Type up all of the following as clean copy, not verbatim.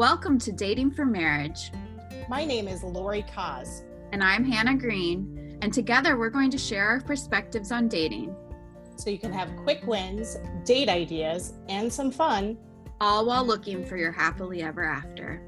Welcome to Dating for Marriage. My name is Lori Kaz. And I'm Hannah Green. And together we're going to share our perspectives on dating. So you can have quick wins, date ideas, and some fun. All while looking for your happily ever after.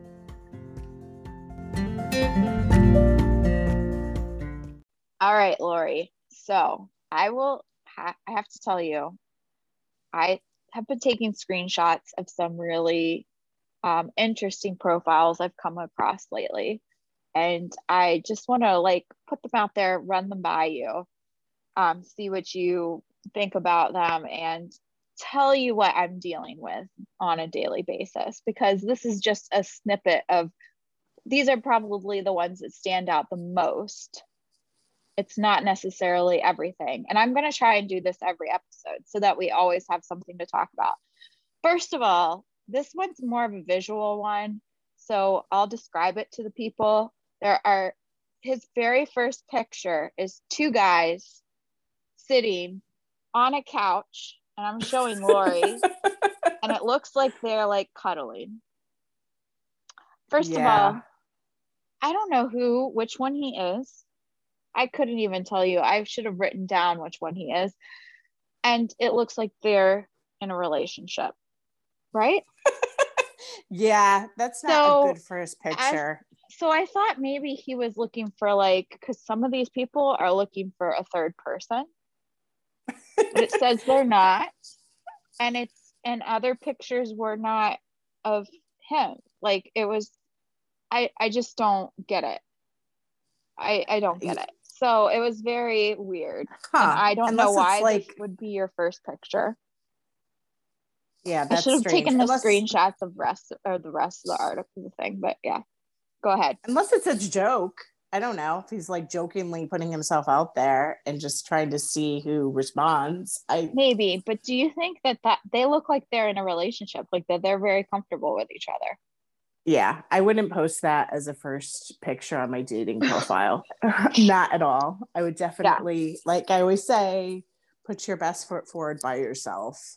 All right, Lori. So I have to tell you, I have been taking screenshots of some really interesting profiles I've come across lately. And I just want to put them out there, run them by you, see what you think about them, and tell you what I'm dealing with on a daily basis, because this is just a snippet of, these are probably the ones that stand out the most. It's not necessarily everything. And I'm going to try and do this every episode so that we always have something to talk about. First of all, this one's more of a visual one, so I'll describe it to the people. His very first picture is two guys sitting on a couch, and I'm showing Lori, and it looks like they're cuddling. First of all, I don't know which one he is. I couldn't even tell you. I should have written down which one he is. And it looks like they're in a relationship, right? Yeah, that's not a good first picture. So I thought maybe he was looking for because some of these people are looking for a third person, but it says they're not. And other pictures were not of him. It was, I just don't get it. I don't get it. So it was very weird. And I don't know why this would be your first picture. Yeah, that's I should have strange. taken the screenshots of the rest of the article thing, but yeah, go ahead. Unless it's a joke. I don't know if he's jokingly putting himself out there and just trying to see who responds. Maybe, but do you think that they look like they're in a relationship, that they're very comfortable with each other? Yeah, I wouldn't post that as a first picture on my dating profile. Not at all. I would definitely, like I always say, put your best foot forward by yourself.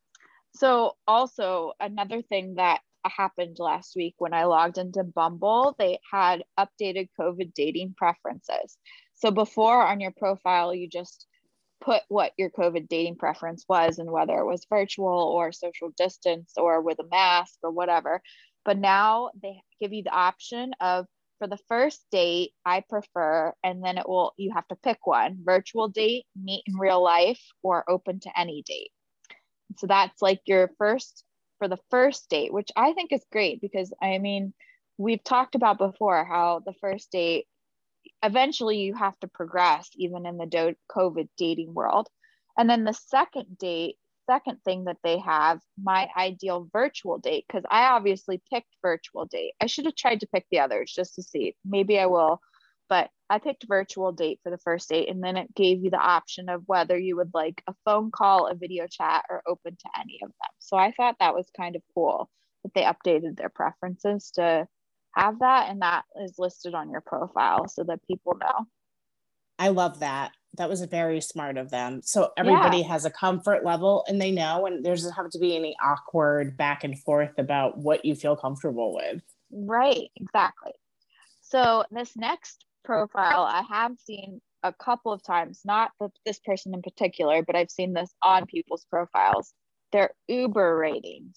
So also another thing that happened last week when I logged into Bumble, they had updated COVID dating preferences. So before on your profile, you just put what your COVID dating preference was and whether it was virtual or social distance or with a mask or whatever. But now they give you the option of, for the first date, I prefer, and then you have to pick one: virtual date, meet in real life, or open to any date. So that's your first, for the first date, which I think is great, because we've talked about before how the first date, eventually you have to progress even in the COVID dating world. And then the second thing that they have, my ideal virtual date, because I obviously picked virtual date. I should have tried to pick the others just to see. Maybe I will. But I picked virtual date for the first date, and then it gave you the option of whether you would like a phone call, a video chat, or open to any of them. So I thought that was kind of cool that they updated their preferences to have that, and that is listed on your profile so that people know. I love that. That was very smart of them. So everybody has a comfort level and they know, and there doesn't have to be any awkward back and forth about what you feel comfortable with. Right, exactly. So this next profile I have seen a couple of times, not this person in particular, but I've seen this on people's profiles. They're Uber ratings.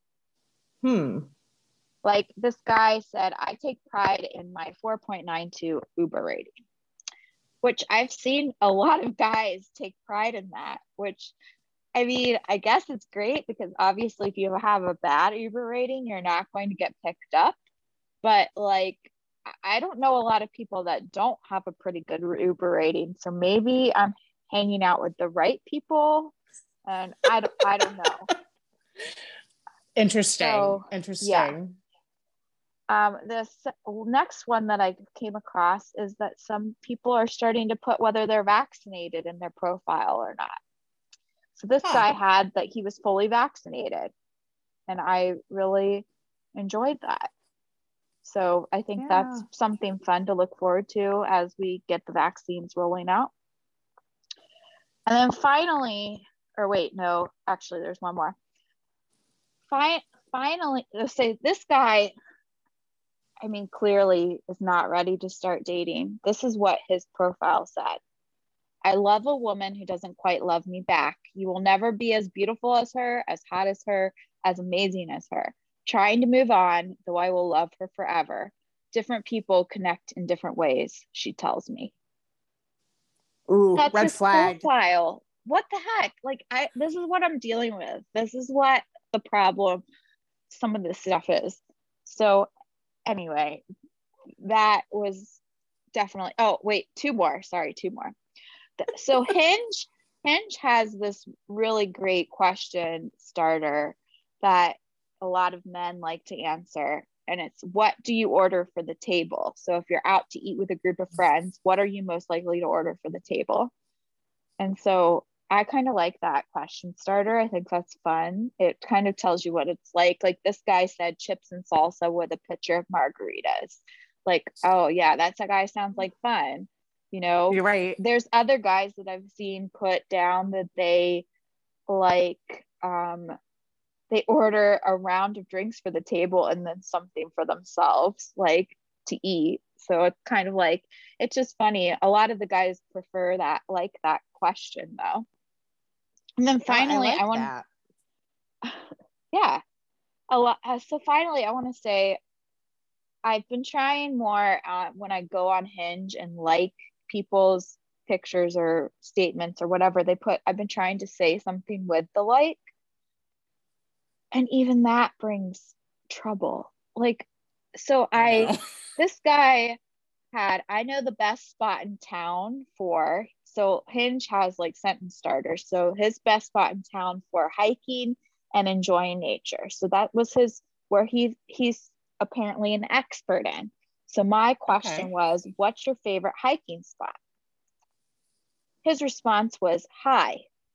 This guy said, I take pride in my 4.92 Uber rating, which I've seen a lot of guys take pride in that, which I guess it's great, because obviously if you have a bad Uber rating, you're not going to get picked up. But I don't know a lot of people that don't have a pretty good Uber rating. So maybe I'm hanging out with the right people, and I don't know. Interesting. Yeah. This next one that I came across is that some people are starting to put whether they're vaccinated in their profile or not. So this guy had that he was fully vaccinated, and I really enjoyed that. So I think that's something fun to look forward to as we get the vaccines rolling out. And then finally, there's one more. finally, let's say this guy, I mean, clearly is not ready to start dating. This is what his profile said. I love a woman who doesn't quite love me back. You will never be as beautiful as her, as hot as her, as amazing as her. Trying to move on, though I will love her forever. Different people connect in different ways, she tells me. Ooh, That's red his flag. profile. What the heck? Like, this is what I'm dealing with. This is what the problem, some of this stuff is. So anyway, that was definitely, oh wait, two more. So Hinge has this really great question starter that a lot of men like to answer. And it's, what do you order for the table? So if you're out to eat with a group of friends, what are you most likely to order for the table? And so I kind of like that question starter. I think that's fun. It kind of tells you what it's like. Like this guy said, chips and salsa with a pitcher of margaritas. Like, oh yeah, that guy sounds like fun. You know, You're right. there's other guys that I've seen put down that they like, they order a round of drinks for the table and then something for themselves, like to eat. So it's kind of like, it's just funny. A lot of the guys prefer that, like that question though. And then finally, I want that. Yeah, a lot. So finally, I want to say, I've been trying more when I go on Hinge and like people's pictures or statements or whatever they put. I've been trying to say something with the like, and even that brings trouble. Like, so this guy had, I know the best spot in town for, so Hinge has like sentence starters. So his best spot in town for hiking and enjoying nature. So that was where he's apparently an expert in. So my question was, what's your favorite hiking spot? His response was, hi.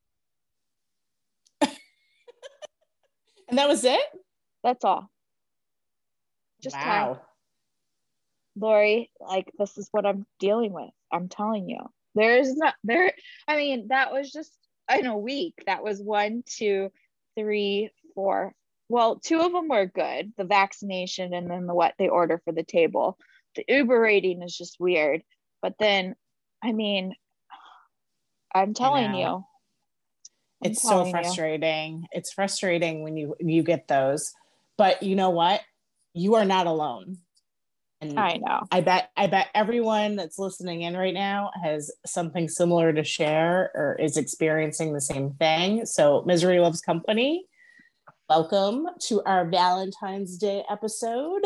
And that was it? That's all. Just wow. Hi. Lori, like, this is what I'm dealing with. I'm telling you. I mean, that was just in a week. That was 1, 2, 3, 4. Well, 2 of them were good, the vaccination and then the what they order for the table. The Uber rating is just weird. But then, I mean, I'm telling you. It's so frustrating. It's frustrating when you get those. But you know what? You are not alone. And I know. I bet everyone that's listening in right now has something similar to share or is experiencing the same thing. So misery loves company. Welcome to our Valentine's Day episode.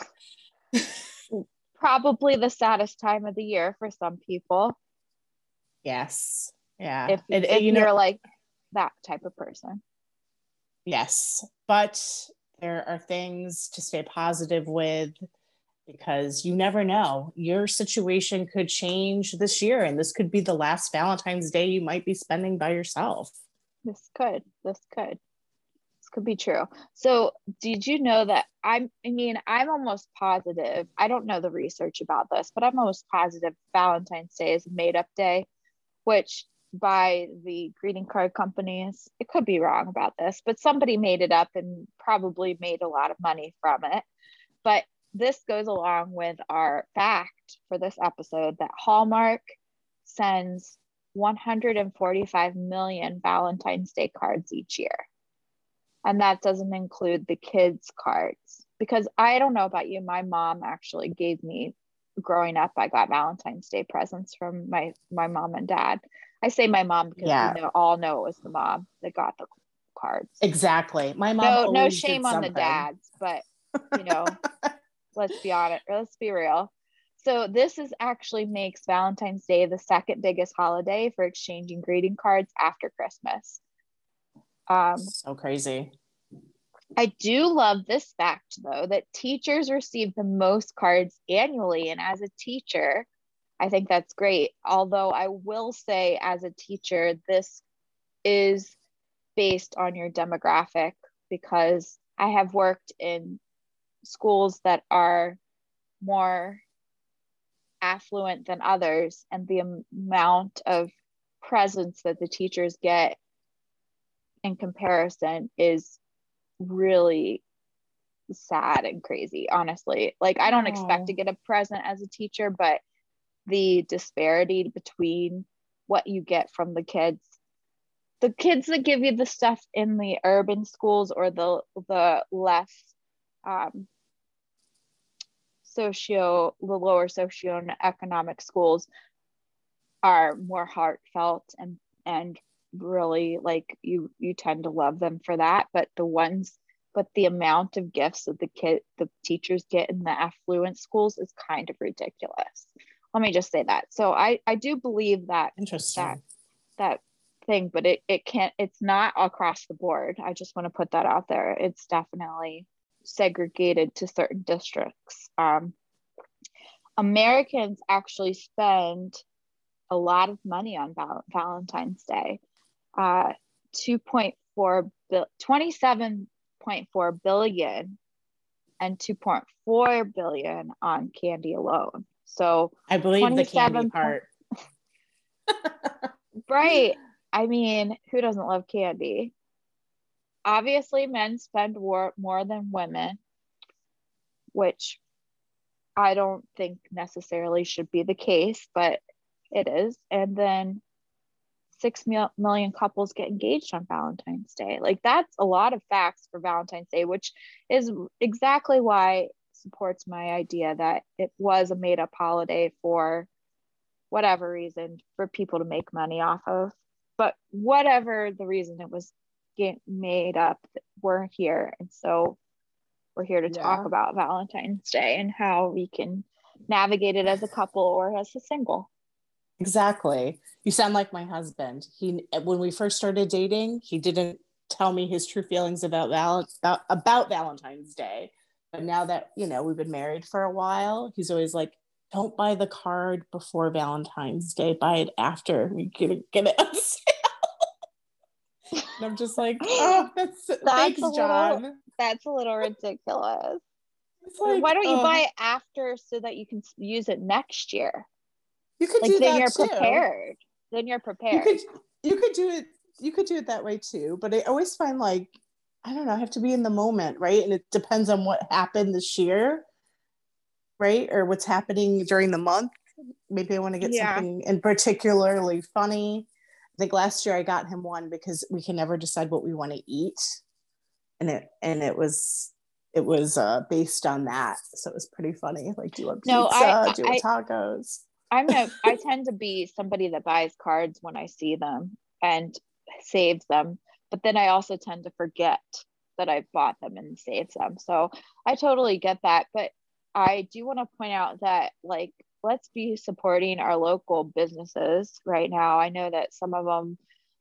Probably the saddest time of the year for some people. Yes. Yeah. If you're like that type of person. Yes. But there are things to stay positive with, because you never know. Your situation could change this year, and this could be the last Valentine's Day you might be spending by yourself. This could be true. So did you know that I'm almost positive, I don't know the research about this, but I'm almost positive Valentine's Day is a made-up day, which by the greeting card companies, it could be wrong about this, but somebody made it up and probably made a lot of money from it. But this goes along with our fact for this episode that Hallmark sends 145 million Valentine's Day cards each year. And that doesn't include the kids' cards. Because I don't know about you, my mom actually gave me, growing up, I got Valentine's Day presents from my mom and dad. I say my mom because we all know it was the mom that got the cards. Exactly. My mom no shame on the dads, but let's be honest, or let's be real. So this actually makes Valentine's Day the second biggest holiday for exchanging greeting cards after Christmas. So crazy. I do love this fact, though, that teachers receive the most cards annually. And as a teacher, I think that's great. Although I will say, as a teacher, this is based on your demographic, because I have worked in schools that are more affluent than others, and the amount of presents that the teachers get in comparison is really sad and crazy, honestly. Like, I don't expect to get a present as a teacher, but the disparity between what you get from the kids that give you the stuff in the urban schools or the less the lower socioeconomic schools are more heartfelt and really, like, you tend to love them for that. But the amount of gifts that the teachers get in the affluent schools is kind of ridiculous. Let me just say that. So I do believe that Interesting. that thing, but it's not across the board. I just want to put that out there. It's definitely segregated to certain districts. Americans actually spend a lot of money on Valentine's Day. 27.4 billion and 2.4 billion on candy alone. So I believe the candy part. Right. I mean, who doesn't love candy? Obviously, men spend more than women, which I don't think necessarily should be the case, but it is. And then 6 million couples get engaged on Valentine's Day. Like, that's a lot of facts for Valentine's Day, which is exactly why it supports my idea that it was a made-up holiday for whatever reason, for people to make money off of. But whatever the reason it was made up, we're here. And so we're here to talk about Valentine's Day and how we can navigate it as a couple or as a single. Exactly. You sound like my husband. When we first started dating, he didn't tell me his true feelings about Valentine's Day. But now that, we've been married for a while, he's always like, don't buy the card before Valentine's Day. Buy it after. We get it on sale. And I'm just like, oh, thanks, John. That's a little ridiculous. Like, why don't you buy it after so that you can use it next year? You could do that too. Prepared. Then you're prepared. You could do it. You could do it that way too. But I always find, like, I don't know, I have to be in the moment, right? And it depends on what happened this year, right? Or what's happening during the month. Maybe I want to get something in particularly funny. I think last year I got him one because we can never decide what we want to eat, and it was based on that, so it was pretty funny. Like, do you want pizza? Do you want tacos? I tend to be somebody that buys cards when I see them and saves them, but then I also tend to forget that I bought them and saved them. So I totally get that, but I do want to point out that, like, let's be supporting our local businesses right now. I know that some of them,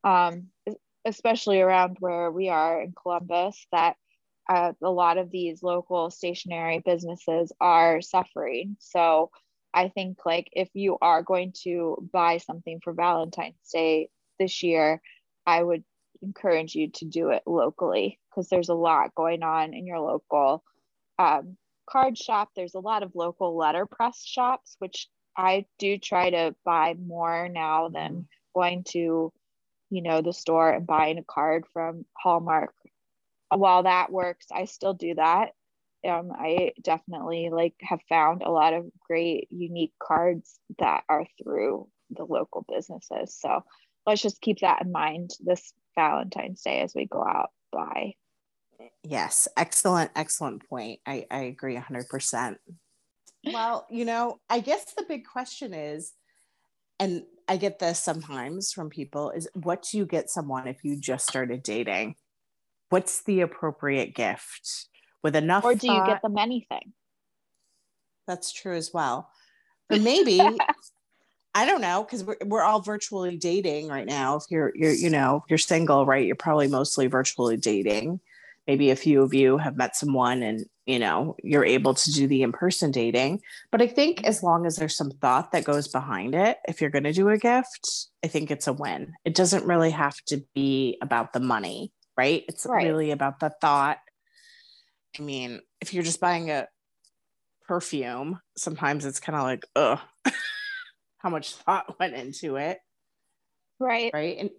especially around where we are in Columbus, that a lot of these local stationary businesses are suffering. So I think, like, if you are going to buy something for Valentine's Day this year, I would encourage you to do it locally, because there's a lot going on in your local card shop. There's a lot of local letterpress shops, which I do try to buy more now than going to, the store and buying a card from Hallmark. While that works, I still do that. I definitely, like, have found a lot of great unique cards that are through the local businesses. So let's just keep that in mind this Valentine's Day as we go out by. Yes, excellent point. I agree 100%. Well, I guess the big question is, and I get this sometimes from people, is what do you get someone if you just started dating? What's the appropriate gift? With enough or do you get them anything? That's true as well. But maybe I don't know, because we're all virtually dating right now. If you're single, right? You're probably mostly virtually dating. Maybe a few of you have met someone and you're able to do the in-person dating. But I think as long as there's some thought that goes behind it, if you're going to do a gift, I think it's a win. It doesn't really have to be about the money, right? It's really about the thought. I mean, if you're just buying a perfume, sometimes it's kind of like, ugh, how much thought went into it. Right. And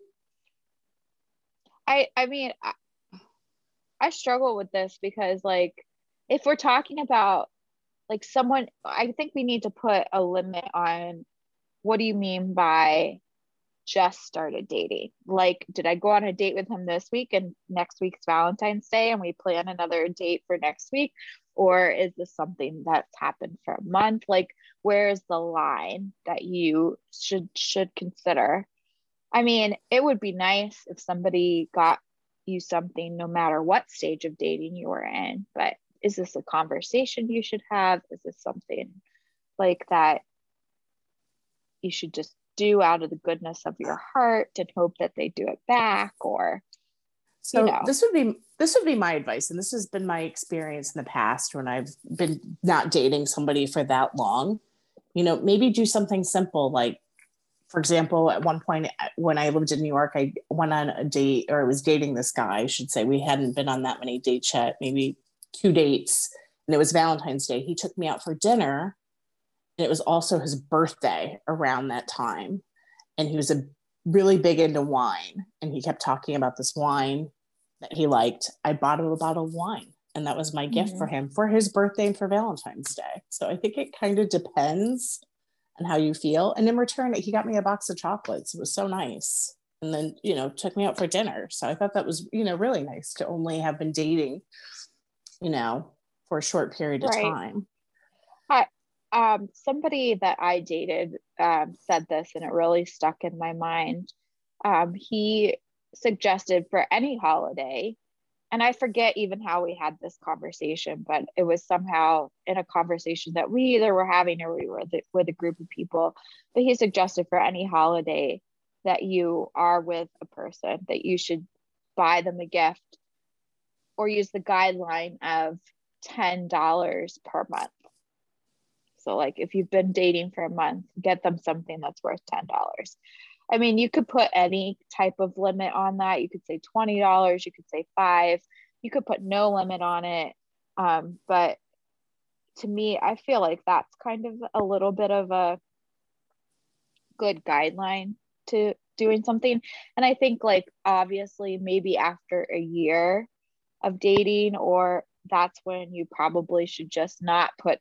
I mean, I struggle with this because, like, if we're talking about like someone, I think we need to put a limit on what do you mean by just started dating? Like, did I go on a date with him this week and next week's Valentine's Day and we plan another date for next week? Or is this something that's happened for a month? Like, where's the line that you should consider? I mean, it would be nice if somebody got you something no matter what stage of dating you were in, but is this a conversation you should have? Is this something like that you should just do out of the goodness of your heart and hope that they do it back? Or so this would be my advice, and this has been my experience in the past when I've been not dating somebody for that long. Maybe do something simple, like, for example, at one point when I lived in New York, I went on a date, or I was dating this guy, I should say. We hadn't been on that many dates yet, maybe 2 dates, and it was Valentine's Day. He took me out for dinner, and it was also his birthday around that time. And he was really big into wine, and he kept talking about this wine that he liked. I bought him a bottle of wine, and that was my gift for him for his birthday and for Valentine's Day. So I think it kind of depends on how you feel. And in return, he got me a box of chocolates. It was so nice. And then, took me out for dinner. So I thought that was, really nice to only have been dating, for a short period of time. Somebody that I dated said this, and it really stuck in my mind. He suggested for any holiday, and I forget even how we had this conversation, but it was somehow in a conversation that we either were having or we were with a group of people. But he suggested for any holiday that you are with a person, that you should buy them a gift or use the guideline of $10 per month. So like if you've been dating for a month, get them something that's worth $10. I mean, you could put any type of limit on that. You could say $20, you could say $5, you could put no limit on it. But to me, I feel like that's kind of a little bit of a good guideline to doing something. And I think like, obviously, maybe after a year of dating, or that's when you probably should just not put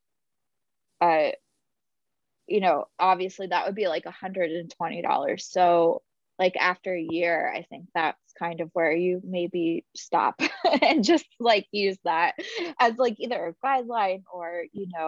obviously that would be like $120. So like after a year, I think that's kind of where you maybe stop and just like use that as like either a guideline or,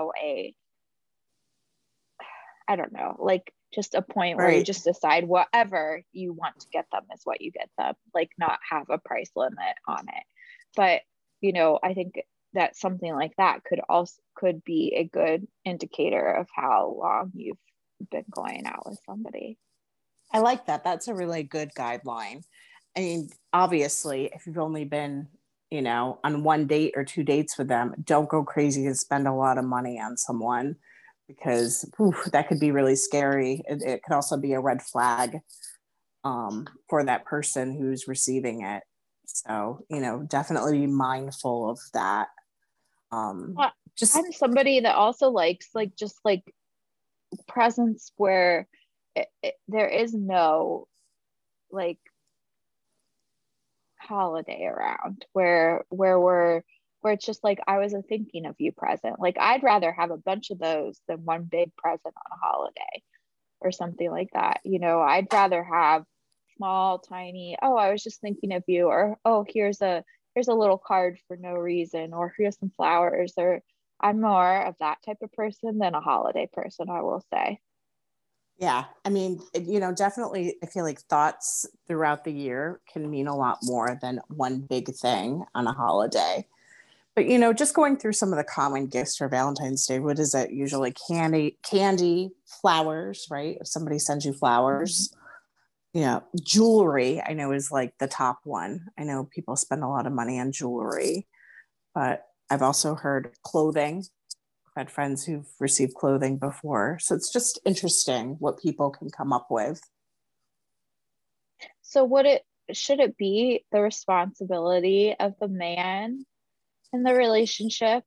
I don't know, like just a point where you just decide whatever you want to get them is what you get them, like not have a price limit on it. But, I think that something like that could be a good indicator of how long you've been going out with somebody. I like that. That's a really good guideline. I mean, obviously, if you've only been, on 1 date or 2 dates with them, don't go crazy and spend a lot of money on someone, because that could be really scary. It could also be a red flag for that person who's receiving it. So, definitely be mindful of that. I'm somebody that also likes like just like presents where there is no like holiday around, where it's just like I was a thinking of you present. Like I'd rather have a bunch of those than one big present on a holiday or something like that. I'd rather have small, tiny, oh, I was just thinking of you, or oh, here's a little card for no reason, or here's some flowers. Or I'm more of that type of person than a holiday person, I will say. Yeah. I mean, definitely I feel like thoughts throughout the year can mean a lot more than one big thing on a holiday. But, just going through some of the common gifts for Valentine's Day, what is it? Usually candy, flowers, right? If somebody sends you flowers, jewelry, I know is like the top one. I know people spend a lot of money on jewelry, but I've also heard clothing. I've had friends who've received clothing before. So it's just interesting what people can come up with. So should it be the responsibility of the man in the relationship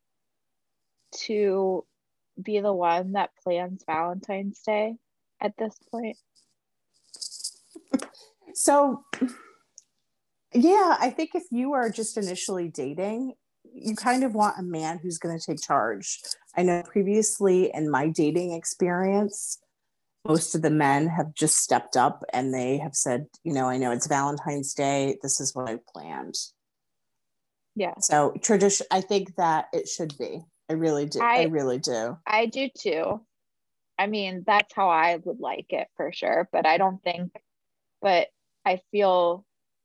to be the one that plans Valentine's Day at this point? So, yeah, I think if you are just initially dating, you kind of want a man who's going to take charge. I know previously in my dating experience, most of the men have just stepped up and they have said, you know, I know it's Valentine's Day. This is what I planned. Yeah. So tradition, I think that it should be. I really do. I really do. I do too. I mean, that's how I would like it for sure. But I feel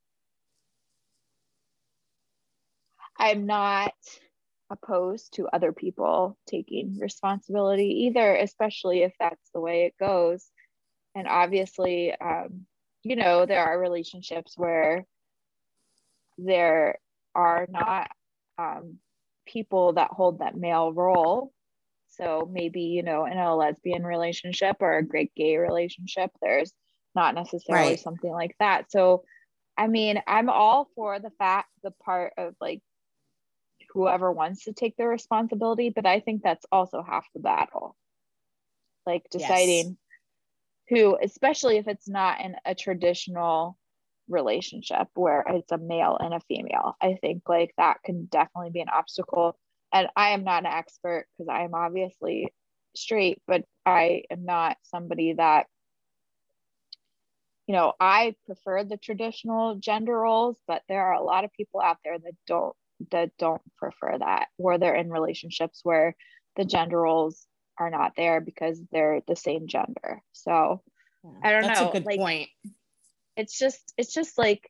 I'm not opposed to other people taking responsibility either, especially if that's the way it goes. And obviously, you know, there are relationships where there are not people that hold that male role. So maybe, you know, in a lesbian relationship or a great gay relationship, there's not necessarily something like that. So, I mean, I'm all for the part of like whoever wants to take the responsibility, but I think that's also half the battle. Like deciding who, especially if it's not in a traditional relationship where it's a male and a female. I think like that can definitely be an obstacle. And I am not an expert because I am obviously straight, but I am not somebody that, you know, I prefer the traditional gender roles, but there are a lot of people out there that don't prefer that, or they're in relationships where the gender roles are not there because they're the same gender. So I don't know. That's a good point. It's just like,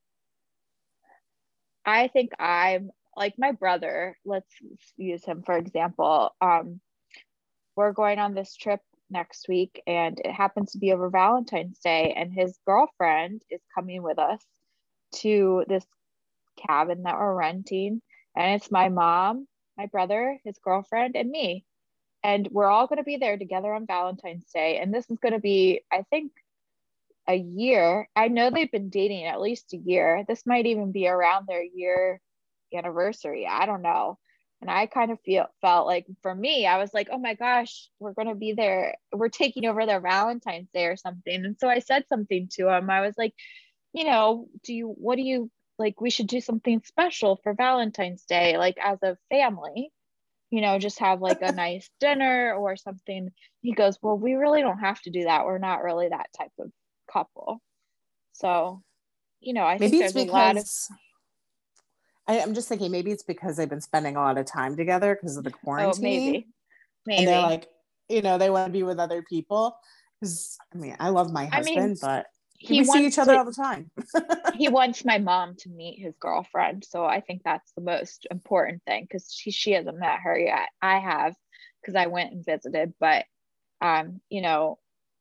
I think I'm like my brother, let's use him for example. We're going on this trip next week and it happens to be over Valentine's Day, and his girlfriend is coming with us to this cabin that we're renting, and it's my mom, my brother, his girlfriend, and me, and we're all going to be there together on Valentine's Day. And this is going to be, I think, a year. I know they've been dating at least a year. This might even be around their year anniversary. I don't know. And I kind of felt like, for me, I was like, oh my gosh, we're going to be there. We're taking over their Valentine's Day or something. And so I said something to him. I was like, you know, what do you like? We should do something special for Valentine's Day, like as a family, you know, just have like a nice dinner or something. He goes, well, we really don't have to do that. We're not really that type of couple. So, you know, I think there's a lot of, I'm just thinking maybe it's because they've been spending a lot of time together because of the quarantine. Maybe. And they're like, you know, they want to be with other people. Because I mean, I love my husband, but we see each other all the time. He wants my mom to meet his girlfriend. So I think that's the most important thing, because she hasn't met her yet. I have, because I went and visited. But you know,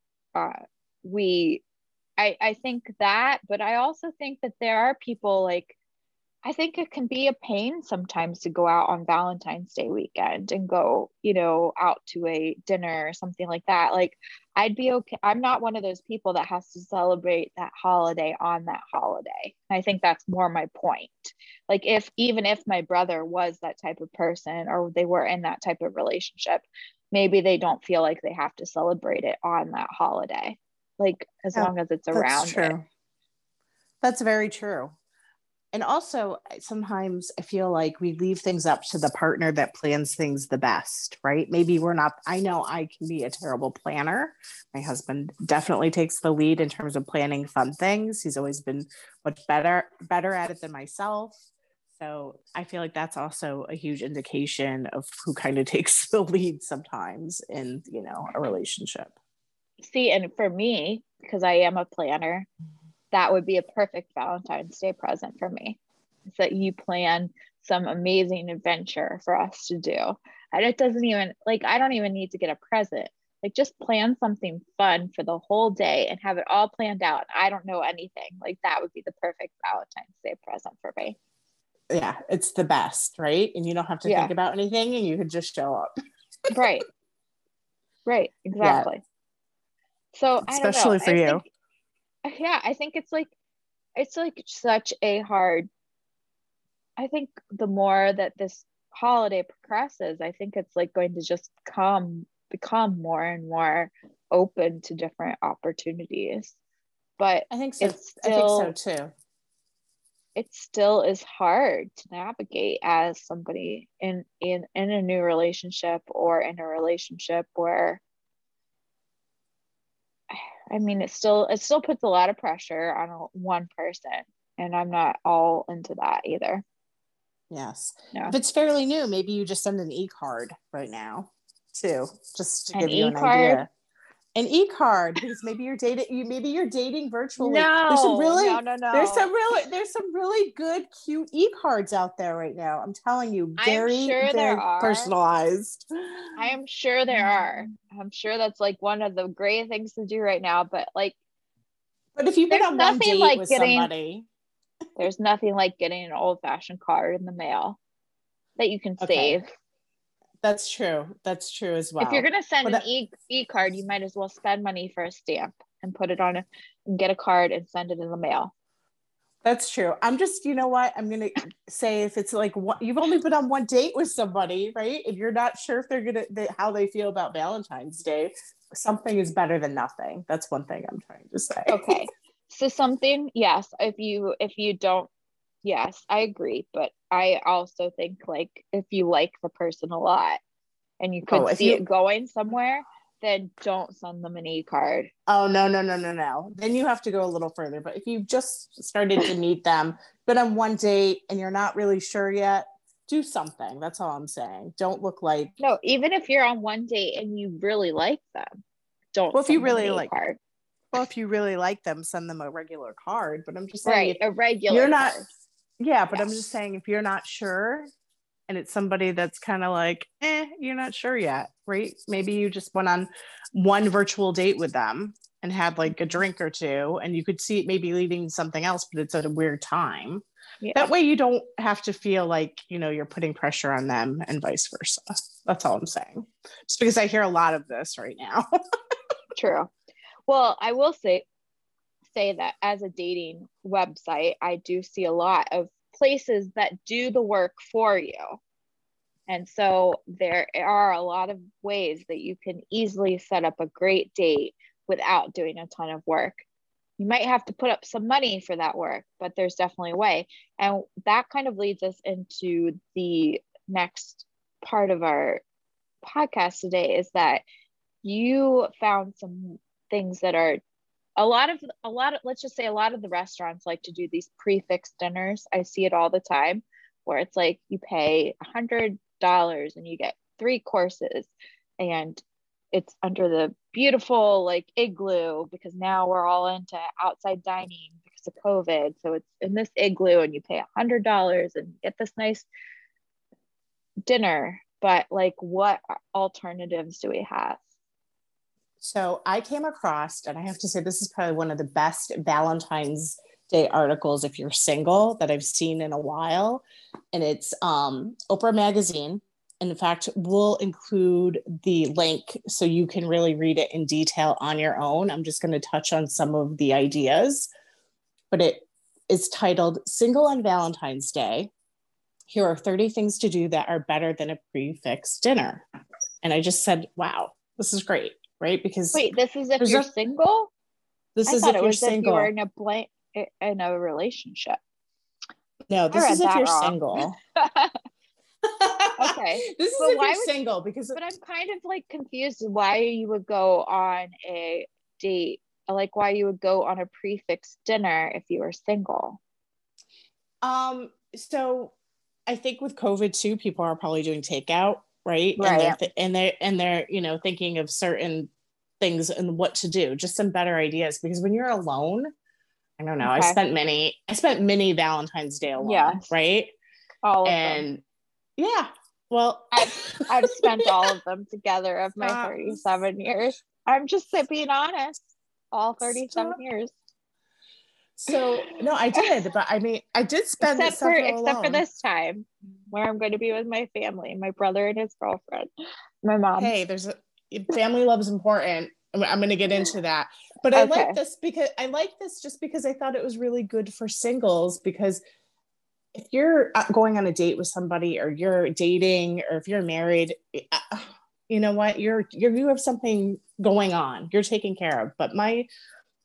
I think that, but I also think that there are people like, I think it can be a pain sometimes to go out on Valentine's Day weekend and go, you know, out to a dinner or something like that. Like, I'd be okay. I'm not one of those people that has to celebrate that holiday on that holiday. I think that's more my point. Like, even if my brother was that type of person, or they were in that type of relationship, maybe they don't feel like they have to celebrate it on that holiday. Like, as long as it's around it. That's very true. And also, sometimes I feel like we leave things up to the partner that plans things the best, right? Maybe we're not, I know I can be a terrible planner. My husband definitely takes the lead in terms of planning fun things. He's always been much better at it than myself. So I feel like that's also a huge indication of who kind of takes the lead sometimes in, you know, a relationship. See, and for me, because I am a planner, that would be a perfect Valentine's Day present for me. It's that you plan some amazing adventure for us to do. And it doesn't even, like, I don't even need to get a present. Like, just plan something fun for the whole day and have it all planned out. I don't know anything. Like, that would be the perfect Valentine's Day present for me. Yeah, it's the best, right? And you don't have to think about anything, and you can just show up. Right. Exactly. Yeah. So especially for you. I think it's like such a hard, I think the more that this holiday progresses, I think it's like going to just become more and more open to different opportunities. But I think so. It's still, I think so too. it still is hard to navigate as somebody in a new relationship, or in a relationship where, I mean, it still puts a lot of pressure on one person, and I'm not all into that either. Yes. No. If it's fairly new, maybe you just send an e-card right now too, just to give you an e-card? idea. An e-card, because maybe you're dating virtually. No, there's some really there's some really good cute e-cards out there right now. I'm telling you, very personalized. I am sure there are. I'm sure that's like one of the great things to do right now. But if you've been on one date with somebody, there's nothing like getting an old-fashioned card in the mail that you can save. That's true as well. If you're gonna send an e-card, you might as well spend money for a stamp and put it on and get a card and send it in the mail. That's true. I'm just, you know what? I'm gonna say, if it's like you've only been on one date with somebody, right? If you're not sure if they're how they feel about Valentine's Day, something is better than nothing. That's one thing I'm trying to say. Okay, so something, yes. If you don't. Yes, I agree. But I also think, like, if you like the person a lot and you could see it going somewhere, then don't send them an e-card. Oh, no. Then you have to go a little further. But if you've just started to meet them, been on one date and you're not really sure yet, do something. That's all I'm saying. Don't look like... No, even if you're on one date and you really like them, don't well, if send you them really an like e-card. Well, if you really like them, send them a regular card. But I'm just saying, right, a regular you're not card. Yeah, but I'm just saying, if you're not sure and it's somebody that's kind of like, you're not sure yet, right? Maybe you just went on one virtual date with them and had like a drink or two, and you could see it maybe leading to something else, but it's at a weird time. Yeah. That way you don't have to feel like, you're putting pressure on them, and vice versa. That's all I'm saying. Just because I hear a lot of this right now. True. Well, I will say that as a dating website, I do see a lot of places that do the work for you. And so there are a lot of ways that you can easily set up a great date without doing a ton of work. You might have to put up some money for that work, but there's definitely a way. And that kind of leads us into the next part of our podcast today, is that you found some things that are a lot of let's just say a lot of the restaurants like to do these prix-fixe dinners. I see it all the time, where it's like you pay $100 and you get 3 courses, and it's under the beautiful like igloo, because now we're all into outside dining because of COVID. So it's in this igloo and you pay $100 and get this nice dinner. But like, what alternatives do we have? So I came across, and I have to say, this is probably one of the best Valentine's Day articles, if you're single, that I've seen in a while. And it's Oprah Magazine. In fact, we'll include the link so you can really read it in detail on your own. I'm just going to touch on some of the ideas, but it is titled Single on Valentine's Day. Here are 30 things to do that are better than a prix-fixe dinner. And I just said, wow, this is great. Right? Because wait, this is if you're single? This is if you're single. If you were in a relationship. No, this is if you're single. Okay. This is if you're single, because but I'm kind of like confused why you would go on a date, like why you would go on a prix-fixe dinner if you were single. So I think with COVID too, people are probably doing takeout. Right. And they're thinking of certain things and what to do, just some better ideas, because when you're alone, I don't know. Okay. I spent many Valentine's Day alone. Yeah. Right. All of them. Yeah. Well, I've spent all of them together of my 37 years. I'm just being honest. All 37 years. So no, I did, but I mean, I did spend except for this time where I'm going to be with my family, my brother and his girlfriend, my mom. Hey, family love is important. I'm going to get into that, but I like this just because I thought it was really good for singles, because if you're going on a date with somebody, or you're dating, or if you're married, you know what, you have something going on, you're taken care of. But my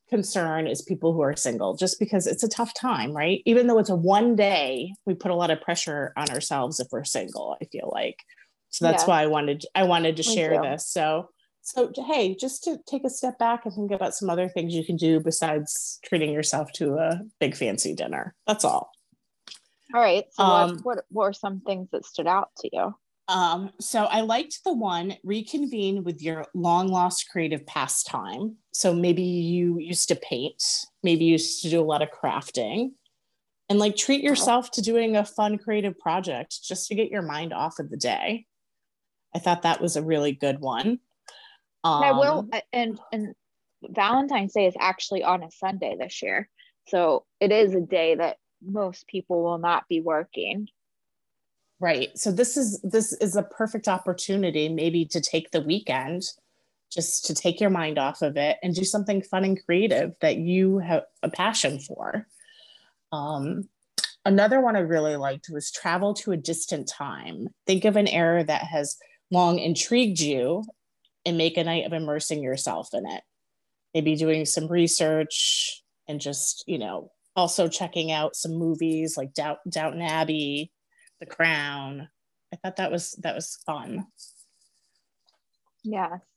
concern is people who are single, just because it's a tough time, right? Even though it's a one day, we put a lot of pressure on ourselves if we're single, I feel like. So that's Yes, why I wanted to me share too. this. So hey, just to take a step back and think about some other things you can do besides treating yourself to a big fancy dinner. That's all. All right. So Um, what were some things that stood out to you? so I liked the one, reconvene with your long lost creative pastime. So maybe you used to paint, maybe you used to do a lot of crafting, and like treat yourself to doing a fun creative project just to get your mind off of the day. I thought that was a really good one. And I will, Um, and Valentine's Day is actually on a Sunday this year. So it is a day that most people will not be working. right. So this is a perfect opportunity maybe to take the weekend just to take your mind off of it and do something fun and creative that you have a passion for. Um, Another one I really liked was travel to a distant time. Think of an era that has long intrigued you and make a night of immersing yourself in it. Maybe doing some research and just, also checking out some movies like Downton Abbey, The Crown. I thought that was fun. Yes.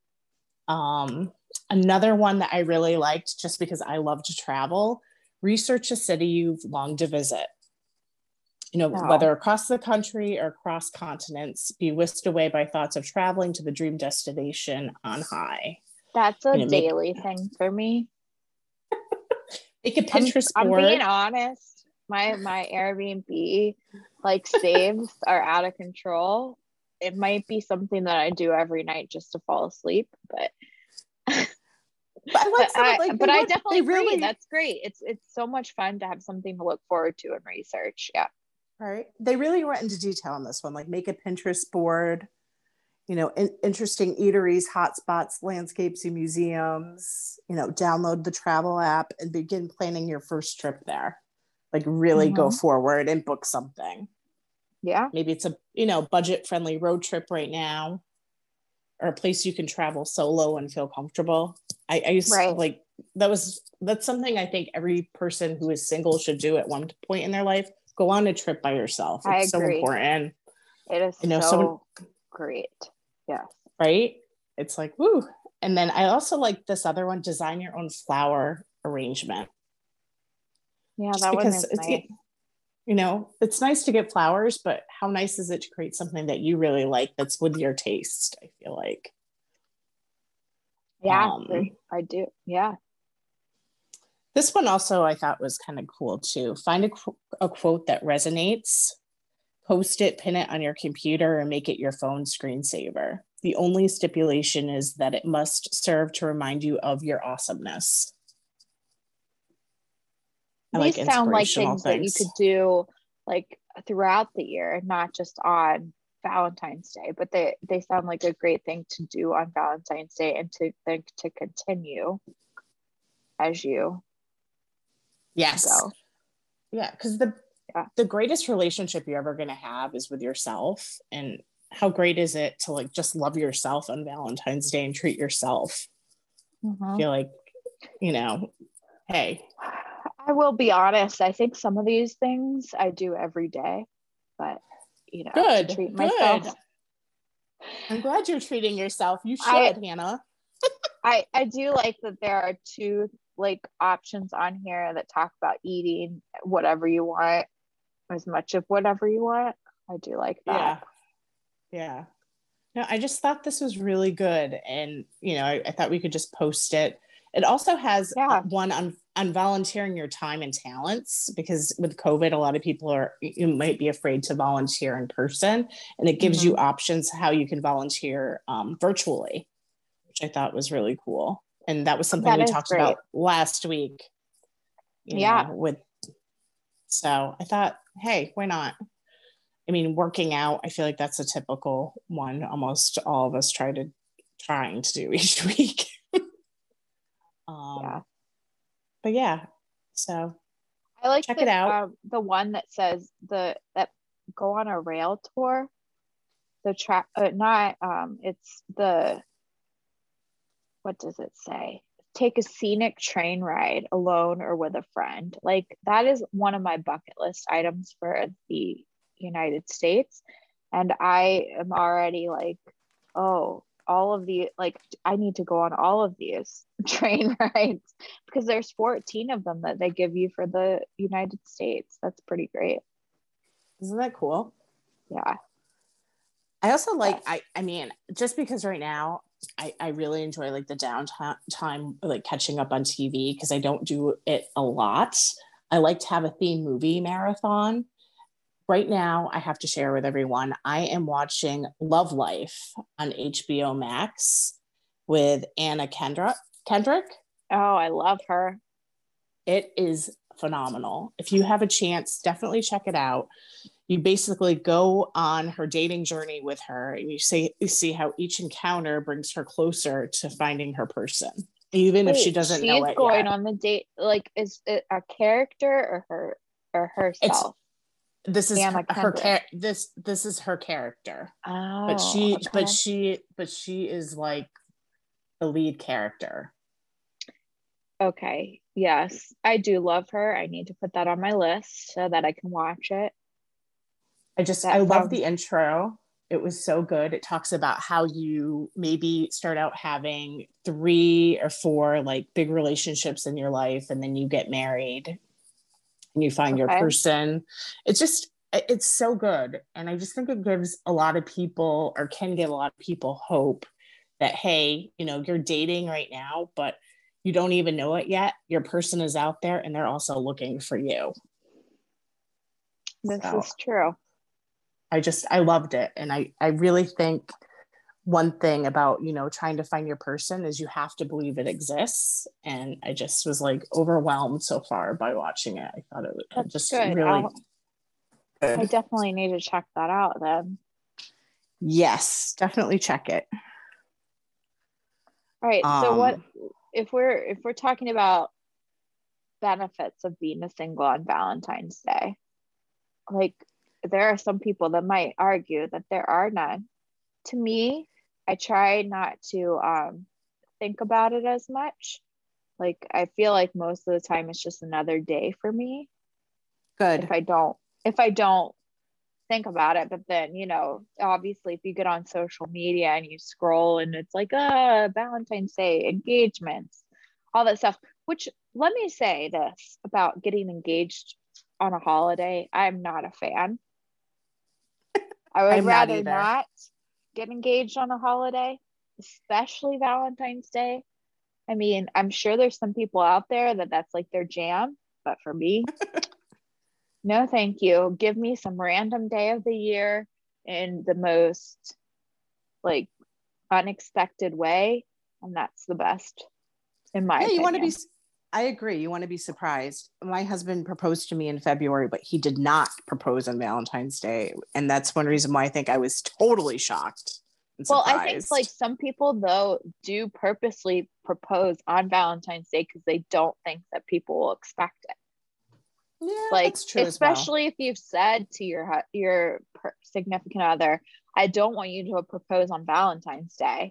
Another one that I really liked, just because I love to travel, research a city you've longed to visit. No, Whether across the country or across continents, be whisked away by thoughts of traveling to the dream destination on high. that's a Make daily thing for me. make a Pinterest I'm board. being honest. My Airbnb like saves are out of control. It might be something that I do every night just to fall asleep, but But I like some like but I definitely agree. really, That's great. It's so much fun to have something to look forward to and research. Yeah. right. They really went into detail on this one. Like make a Pinterest board. Interesting eateries, hotspots, landscapes, and museums. Download the travel app and begin planning your first trip there. Like really go forward and book something. Yeah. Maybe it's a budget friendly road trip right now, or a place you can travel solo and feel comfortable. I used Right. like that's something I think every person who is single should do at one point in their life. Go on a trip by yourself. I It's so agree. important. It is so great. Yes. Right? It's like, woo. And then I also like this other one, design your own flower arrangement. Yeah, Just that one because is nice. it's nice to get flowers, but how nice is it to create something that you really like that's with your taste, I feel like. Yeah, I do. Yeah. This one also I thought was kind of cool too. Find a quote that resonates, post it, pin it on your computer, and make it your phone screensaver. The only stipulation is that it must serve to remind you of your awesomeness. These sound like things that you could do like throughout the year, not just on Valentine's Day, but they sound like a great thing to do on Valentine's Day and to continue as you go. Yeah, because the greatest relationship you're ever going to have is with yourself. And how great is it to like just love yourself on Valentine's Day and treat yourself? I feel like, hey. I will be honest. I think some of these things I do every day, but good, to treat myself. I'm glad you're treating yourself. You should, Hannah. I do like that there are two like options on here that talk about eating whatever you want, as much of whatever you want. I do like that. Yeah. No, I just thought this was really good. And, I thought we could just post it. It also has one on volunteering your time and talents, because with COVID, a lot of people you might be afraid to volunteer in person. And it gives you options how you can volunteer virtually, which I thought was really cool. And that was something we talked about last week. So I thought, hey, why not? I mean, working out, I feel like that's a typical one. Almost all of us trying to do each week. But yeah, so I like check it out. The one that says that go on a rail tour. It's the, what does it say? take a scenic train ride alone or with a friend. Like that is one of my bucket list items for the United States. And I am already like, oh, all of the, like, I need to go on all of these train rides because there's 14 of them that they give you for the United States. That's pretty great. Isn't that cool? Yeah. I also like, I mean, just because right now I really enjoy like the downtime, like catching up on TV because I don't do it a lot. I like to have a theme movie marathon. Right now, I have to share with everyone, I am watching Love Life on HBO Max with Anna Kendrick. Oh, I love her. It is phenomenal. If you have a chance, definitely check it out. You basically go on her dating journey with her, and you see how each encounter brings her closer to finding her person, even if she doesn't know it yet. She's going on the date. Like, is it a character or herself? This is this is her character. Oh, but she is like the lead character. Okay. Yes, I do love her. I need to put that on my list so that I can watch it. I love the intro. It was so good. It talks about how you maybe start out having 3 or 4 like big relationships in your life, and then you get married and you find your person. It's so good. And I just think it gives a lot of people, or can give a lot of people, hope that, hey, you know, you're dating right now, but you don't even know it yet. Your person is out there and they're also looking for you. This is true. I loved it. And I really think one thing about, you know, trying to find your person is you have to believe it exists. And I just was like overwhelmed so far by watching it. I thought it was just good. Really good. I definitely need to check that out then. Yes, definitely check it. All right. So what if we're talking about benefits of being a single on Valentine's Day? Like, there are some people that might argue that there are none. To me, I try not to think about it as much. Like, I feel like most of the time it's just another day for me. Good. If I don't think about it. But then, you know, obviously if you get on social media and you scroll and it's like, Valentine's Day, engagements, all that stuff, which, let me say this about getting engaged on a holiday. I'm not a fan. I would rather not get engaged on a holiday, especially Valentine's Day. I mean, I'm sure there's some people out there that's like their jam, but for me, no, thank you. Give me some random day of the year in the most like unexpected way, and that's the best in my opinion. You want to be. I agree. You want to be surprised. My husband proposed to me in February, but he did not propose on Valentine's Day. And that's one reason why I think I was totally shocked and surprised. Well, I think like some people though do purposely propose on Valentine's Day because they don't think that people will expect it. Yeah, like that's true. Especially if you've said to your significant other, I don't want you to propose on Valentine's Day.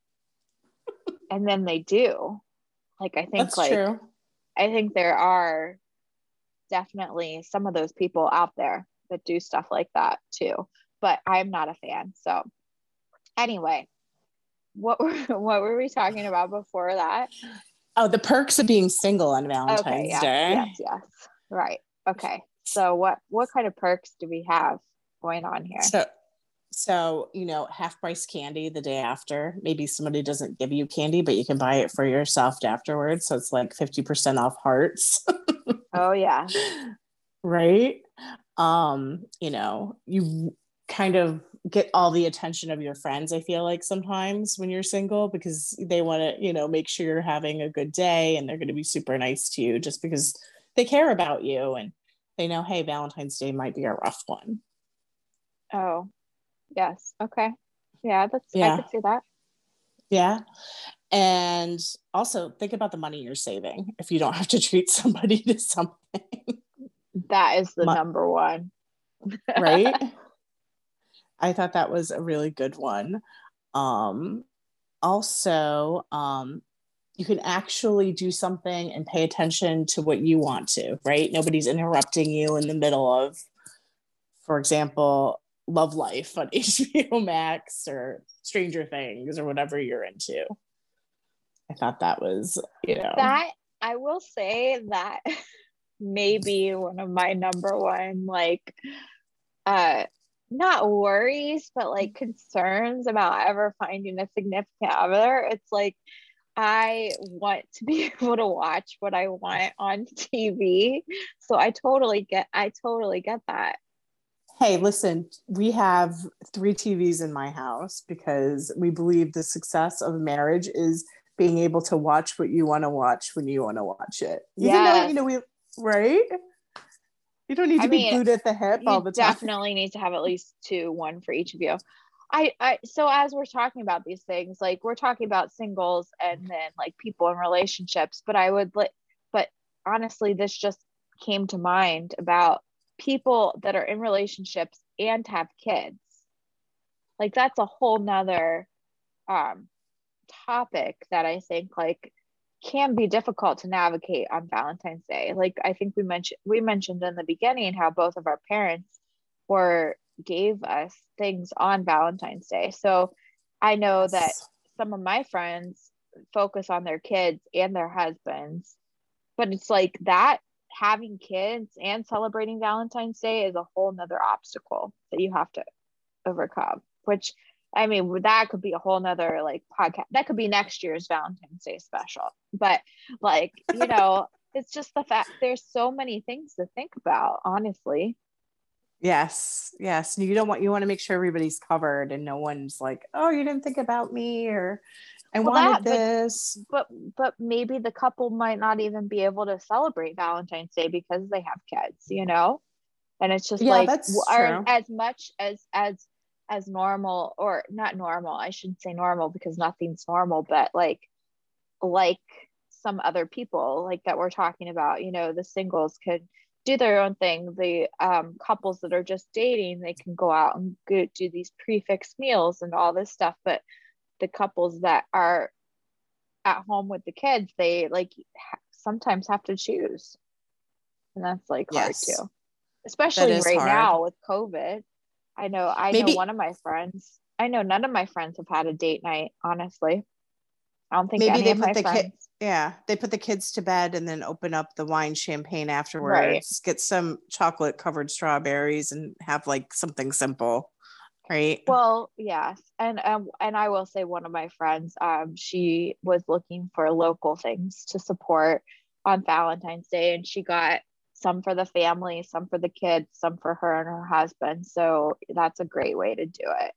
And then they do. Like, I think that's true. I think there are definitely some of those people out there that do stuff like that too, but I'm not a fan. So anyway, what were we talking about before that? Oh, the perks of being single on Valentine's Day. Yes. Right. Okay. So what kind of perks do we have going on here? So, you know, half price candy the day after. Maybe somebody doesn't give you candy, but you can buy it for yourself afterwards. So it's like 50% off hearts. Oh yeah. Right. You know, you kind of get all the attention of your friends, I feel like sometimes when you're single, because they want to, you know, make sure you're having a good day, and they're going to be super nice to you just because they care about you and they know, hey, Valentine's Day might be a rough one. Oh, yes. Okay. Yeah, I could see that. Yeah. And also think about the money you're saving if you don't have to treat somebody to something. That is the number one. Right? I thought that was a really good one. Also, you can actually do something and pay attention to what you want to, right? Nobody's interrupting you in the middle of, for example, Love Life on HBO Max or Stranger Things or whatever you're into. I thought that was, that I will say that maybe one of my number one, like, not worries, but like concerns about ever finding a significant other. It's like, I want to be able to watch what I want on TV. So I totally get that. Hey, listen, we have 3 TVs in my house because we believe the success of marriage is being able to watch what you want to watch when you want to watch it. Yes. Even though, we, right? You don't need to be glued at the hip all the time. You definitely need to have at least 2, one for each of you. So as we're talking about these things, like we're talking about singles and then like people in relationships, but honestly, this just came to mind about people that are in relationships and have kids. Like that's a whole nother topic that I think like can be difficult to navigate on Valentine's Day. Like I think we mentioned in the beginning how both of our parents gave us things on Valentine's Day. So I know that some of my friends focus on their kids and their husbands, but it's like that having kids and celebrating Valentine's Day is a whole nother obstacle that you have to overcome, which I mean, that could be a whole nother like podcast. That could be next year's Valentine's Day special. But like, it's just the fact there's so many things to think about, honestly. Yes. You want to make sure everybody's covered and no one's like, oh, you didn't think about me, or I wanted this. But maybe the couple might not even be able to celebrate Valentine's Day because they have kids, and it's just that's true. As much as normal, or not normal, I shouldn't say normal because nothing's normal, but like some other people like that we're talking about, the singles could do their own thing. The couples that are just dating, they can go out and do these prefix meals and all this stuff. But the couples that are at home with the kids, they like sometimes have to choose. And that's like hard too, especially right now with COVID. I know one of my friends, I know none of my friends have had a date night, honestly. I don't think any of my friends. They put the kids to bed and then open up the wine champagne afterwards, right. Get some chocolate covered strawberries and have like something simple, right? Well, yes. And I will say one of my friends, she was looking for local things to support on Valentine's Day, and she got some for the family, some for the kids, some for her and her husband. So that's a great way to do it.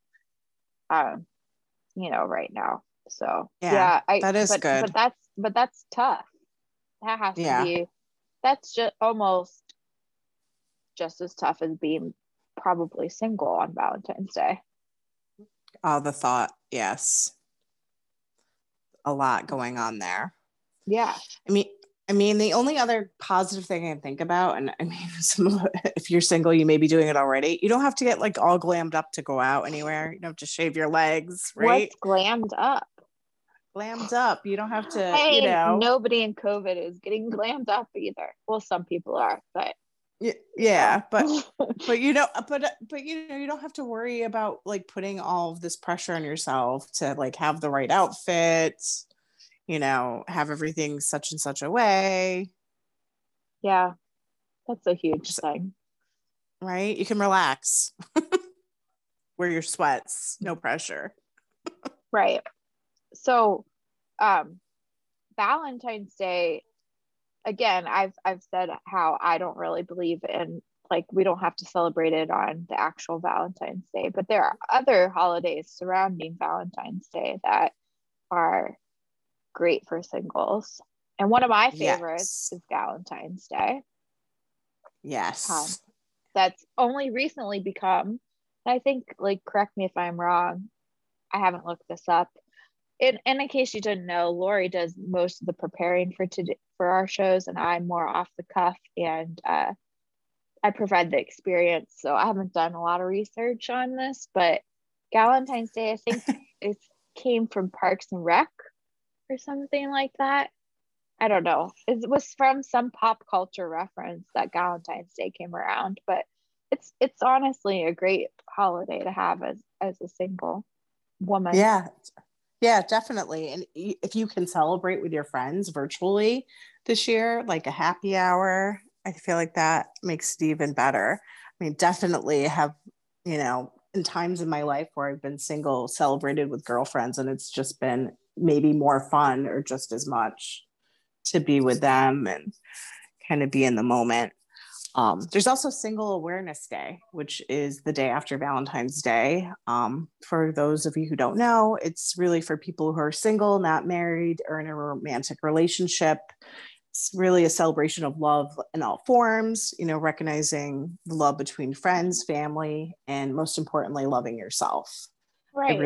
Right now. So that is good. But that's tough. That has to be, that's just almost just as tough as being probably single on Valentine's Day. Oh, the thought. Yes. A lot going on there. Yeah. I mean, the only other positive thing I can think about, and I mean, if you're single, you may be doing it already. You don't have to get like all glammed up to go out anywhere. You don't have to shave your legs, right? What's glammed up? Glammed up. You don't have to, Nobody in COVID is getting glammed up either. Well, some people are, but yeah, but you don't have to worry about like putting all of this pressure on yourself to like have the right outfits. Have everything such and such a way. Yeah, that's a huge thing. Right? You can relax. Wear your sweats, no pressure. Right. So, Valentine's Day, again, I've said how I don't really believe in, like, we don't have to celebrate it on the actual Valentine's Day, but there are other holidays surrounding Valentine's Day that are great for singles, and one of my favorites is Valentine's Day. Yes. That's only recently become, I think, like, correct me if I'm wrong, I haven't looked this up. In case you didn't know, Lori does most of the preparing for our shows, and I'm more off the cuff, and I provide the experience. So I haven't done a lot of research on this, but Valentine's Day, I think it came from Parks and Rec. or something like that. I don't know. It was from some pop culture reference that Valentine's Day came around, but it's honestly a great holiday to have as a single woman. Yeah. Yeah, definitely. And if you can celebrate with your friends virtually this year, like a happy hour, I feel like that makes it even better. I mean, definitely have, in times in my life where I've been single, celebrated with girlfriends, and it's just been maybe more fun or just as much to be with them and kind of be in the moment. There's also Single Awareness Day, which is the day after Valentine's Day. For those of you who don't know, it's really for people who are single, not married, or in a romantic relationship. It's really a celebration of love in all forms, recognizing the love between friends, family, and most importantly, loving yourself. Right.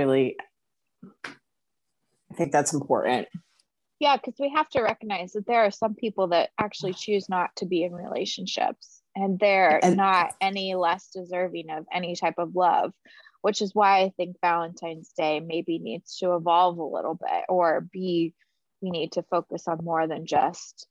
I think that's important. Yeah, because we have to recognize that there are some people that actually choose not to be in relationships, and they're not any less deserving of any type of love, which is why I think Valentine's Day maybe needs to evolve a little bit, or we need to focus on more than just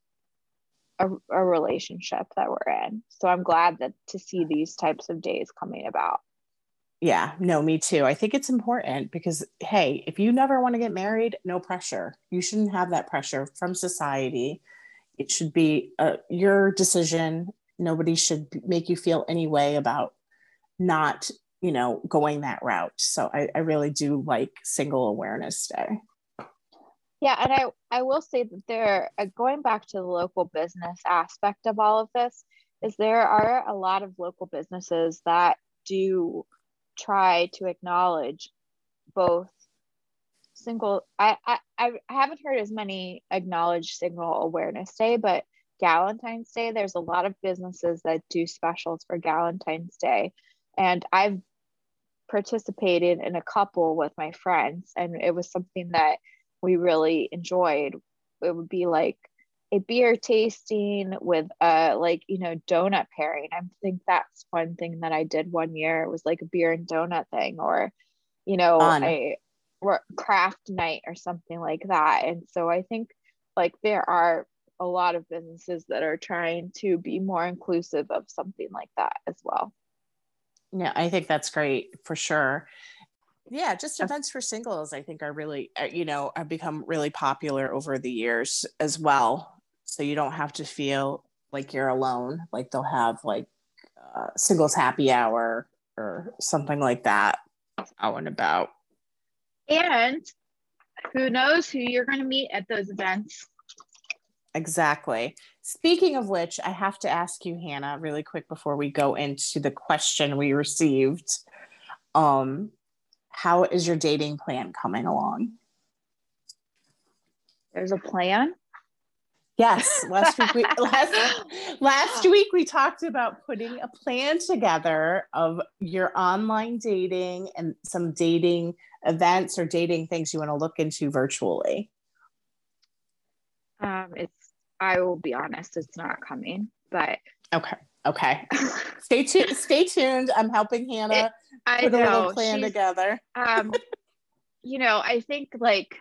a relationship that we're in. So I'm glad to see these types of days coming about. Yeah, no, me too. I think it's important because, hey, if you never want to get married, no pressure. You shouldn't have that pressure from society. It should be your decision. Nobody should make you feel any way about not, going that route. So I really do like Single Awareness Day. Yeah, and I will say that there, going back to the local business aspect of all of this, is there are a lot of local businesses that do try to acknowledge both single. I haven't heard as many acknowledge Single Awareness Day, but Valentine's Day, there's a lot of businesses that do specials for Valentine's Day, and I've participated in a couple with my friends, and it was something that we really enjoyed. It would be like a beer tasting with donut pairing. I think that's one thing that I did one year. It was like a beer and donut thing, or a craft night or something like that. And so I think like there are a lot of businesses that are trying to be more inclusive of something like that as well. Yeah, I think that's great for sure. Yeah, just events for singles, I think are really, have become really popular over the years as well. So you don't have to feel like you're alone. Like they'll have like singles happy hour or something like that out and about. And who knows who you're going to meet at those events. Exactly. Speaking of which, I have to ask you, Hannah, really quick before we go into the question we received. How is your dating plan coming along? There's a plan? Yes. Last week we talked about putting a plan together of your online dating and some dating events or dating things you want to look into virtually. I will be honest, it's not coming, but okay. Stay tuned. I'm helping Hannah put a little plan together. I think like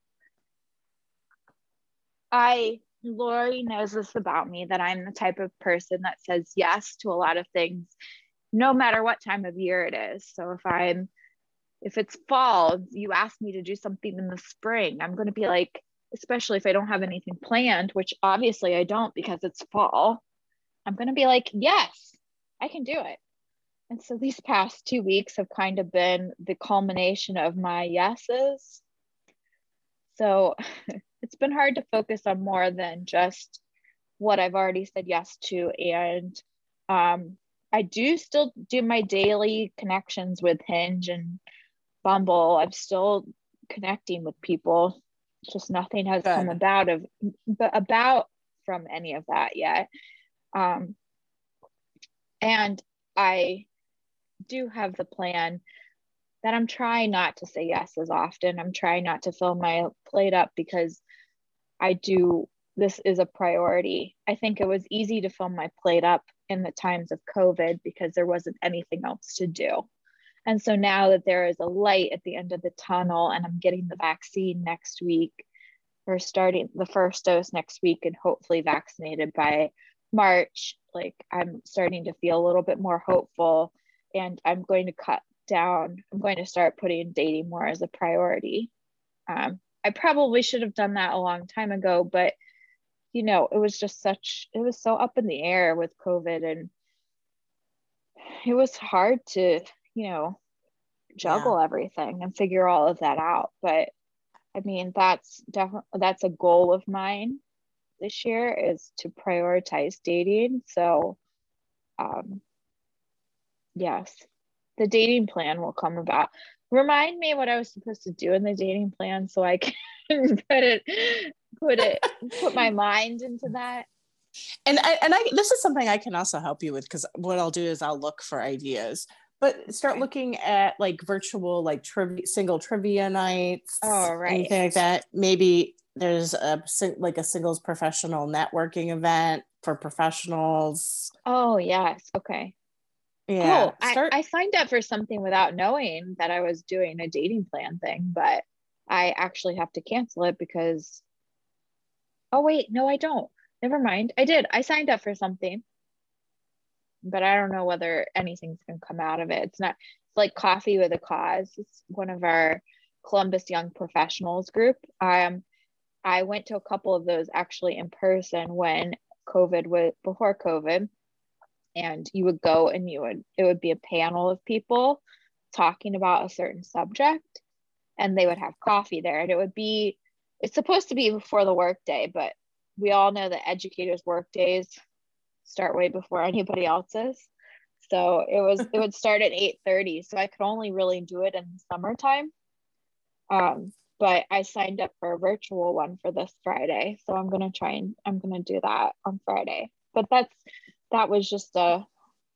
Lori knows this about me, that I'm the type of person that says yes to a lot of things, no matter what time of year it is. So if it's fall, you ask me to do something in the spring, I'm going to be like, especially if I don't have anything planned, which obviously I don't because it's fall, I'm going to be like, yes, I can do it. And so these past 2 weeks have kind of been the culmination of my yeses. So it's been hard to focus on more than just what I've already said yes to. And I do still do my daily connections with Hinge and Bumble. I'm still connecting with people. Just nothing has come about from any of that yet. And I do have the plan that I'm trying not to say yes as often. I'm trying not to fill my plate up because this is a priority. I think it was easy to fill my plate up in the times of COVID because there wasn't anything else to do. And so now that there is a light at the end of the tunnel and I'm getting the vaccine next week, we're starting the first dose next week and hopefully vaccinated by March, like I'm starting to feel a little bit more hopeful, and I'm going to start putting dating more as a priority. I probably should have done that a long time ago, but it was so up in the air with COVID, and it was hard to, juggle everything and figure all of that out. But I mean, that's a goal of mine this year, is to prioritize dating. So, yes, the dating plan will come about. Remind me what I was supposed to do in the dating plan so I can put my mind into that. And I this is something I can also help you with, because what I'll do is I'll look for ideas, but start looking at like virtual, like single trivia nights, anything like that. Maybe there's a singles professional networking event for professionals. Oh yes, okay. Yeah. Cool. I signed up for something without knowing that I was doing a dating plan thing, but I actually have to cancel it because, oh wait, no, I don't. Never mind. I signed up for something, but I don't know whether anything's going to come out of it. It's like Coffee with a Cause. It's one of our Columbus Young Professionals group. I went to a couple of those actually in person before COVID. And you would go and it would be a panel of people talking about a certain subject, and they would have coffee there. And it's supposed to be before the workday, but we all know that educators' work days start way before anybody else's. So it would start at 8:30. So I could only really do it in the summertime. But I signed up for a virtual one for this Friday. So I'm going to do that on Friday. But that was just I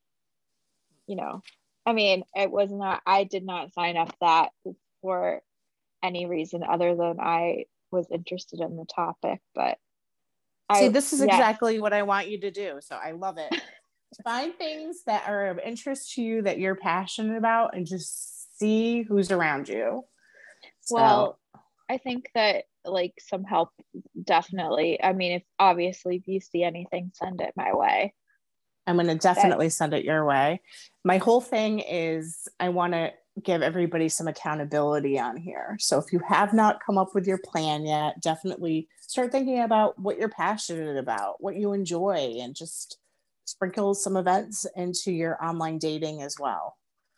did not sign up that for any reason other than I was interested in the topic. But this is exactly what I want you to do. So I love it. Find things that are of interest to you, that you're passionate about, and just see who's around you. Well, I think that like some help, definitely. I mean, if you see anything, send it my way. I'm going to definitely send it your way. My whole thing is I want to give everybody some accountability on here. So if you have not come up with your plan yet, definitely start thinking about what you're passionate about, what you enjoy, and just sprinkle some events into your online dating as well.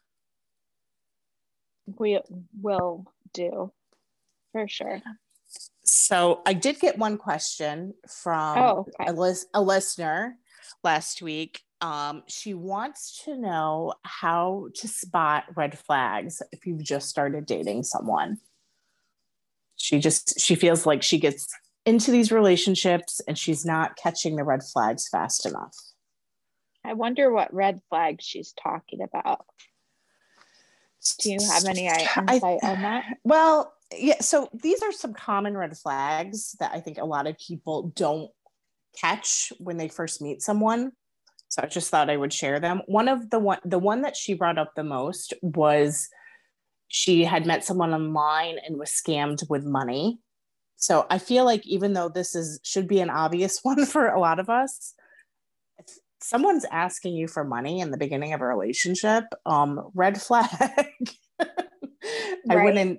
We will do, for sure. So I did get one question from a listener last week. She wants to know how to spot red flags if you've just started dating someone. She feels like she gets into these relationships and she's not catching the red flags fast enough. I wonder what red flags she's talking about. Do you have any insight on that? Well, yeah. So these are some common red flags that I think a lot of people don't catch when they first meet someone. So I just thought I would share them. The one that she brought up the most was she had met someone online and was scammed with money. So I feel like even though should be an obvious one for a lot of us, if someone's asking you for money in the beginning of a relationship, red flag. I wouldn't,